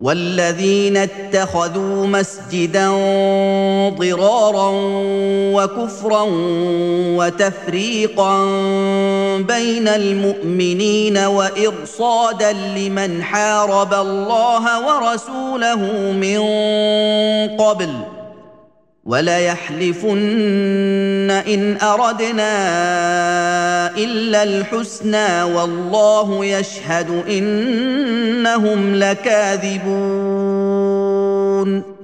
والذين اتخذوا مسجدا ضرارا وكفرا وتفريقا بين المؤمنين وإرصادا لمن حارب الله ورسوله من قبل وليحلفن إن أردنا إلا الحسنى والله يشهد إنهم لكاذبون